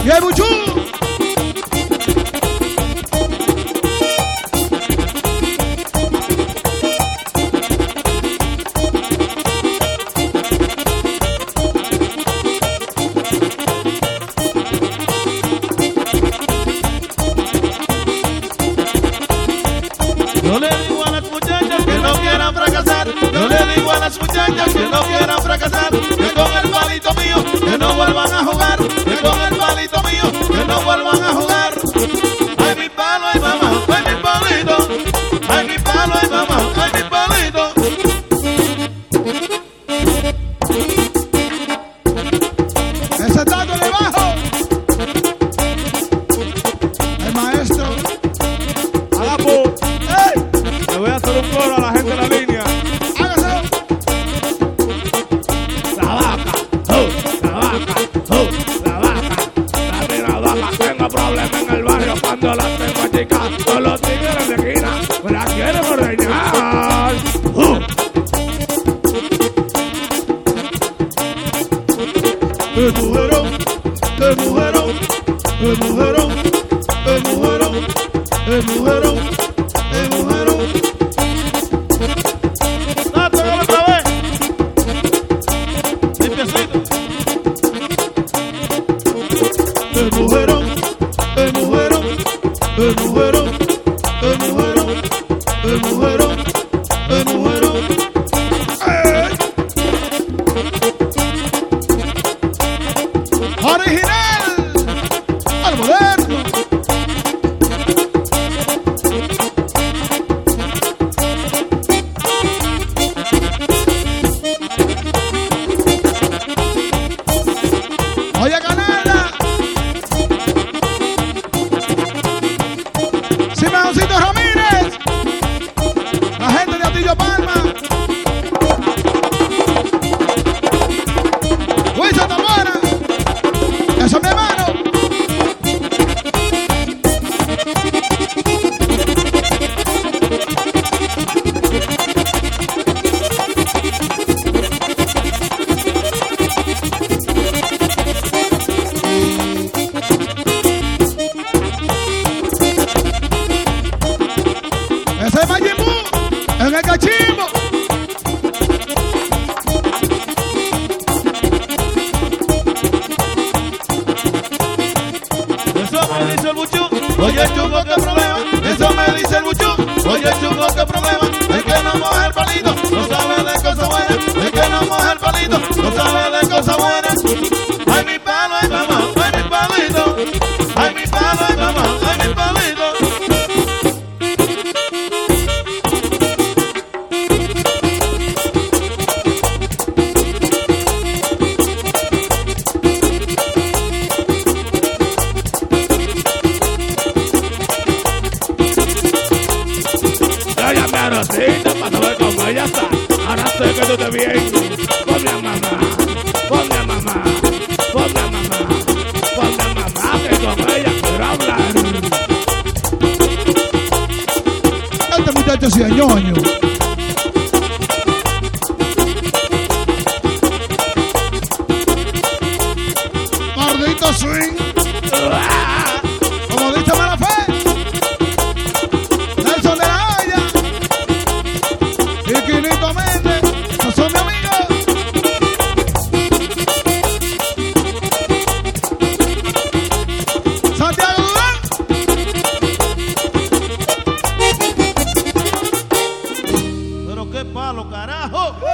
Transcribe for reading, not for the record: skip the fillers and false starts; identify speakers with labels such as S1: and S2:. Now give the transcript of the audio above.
S1: Y el Buchú.
S2: Yo le digo a las muchachas que no quieran fracasar. Yo le digo a las muchachas que no quieran fracasar. Que con el palito mío que no vuelvan a jugar. Que con el palito mío que no vuelvan a jugar. Ay mi palo, ay mamá, ay mi palito. Ay mi palo, ay mamá, ay mi palito.
S1: Ese tato de abajo. El maestro.
S3: Agapo. Le voy a hacer un coro a la gente de la línea.
S1: Hágaselo.
S3: La vaca, la vaca, la vaca. La mira vaca, tengo problemas en el barrio cuando la tengo chica. Con los tigres de esquina me la quieren ordeñar.
S2: El mujerón, el mujerón, el mujerón, el mujerón, el mujerón, el mujerón. Date otra vez. Limpiecito. El mujerón, el mujerón, el mujerón, el mujerón, el mujerón, el mujerón.
S1: Original. Al moderno. Oye, Canela. Simeoncito Ramírez. La gente de Atillo Palma. Wilson Tamora. Eso es mi hermano. Ese es Majin Buu en el cachimbo.
S2: Eso me dice el Buchú, oye chungo, qué problema. Eso me dice el Buchú, oye chungo, qué problema. El que no moja el palito, no sabe de cosas buenas. El que no moja el palito, no sabe de cosas buenas. Ay mi palo, ay mamá, ay mi palito. Ay mi palo, ay mamá, ay mi palito.
S3: Yo llamé a Rosita para saber cómo ella está. Ahora sé que tú te bien. Ponme a mamá, ponme a mamá, ponme a mamá, ponme a mamá, que con ella quiero hablar.
S1: Este muchacho sí es ñoño. Maldito swing. Como dice Mala Fe. Nelson de la Hoya. Y Quinito Méndez. Esos son mis amigos. Santiago Durán.
S2: Pero qué palo, carajo.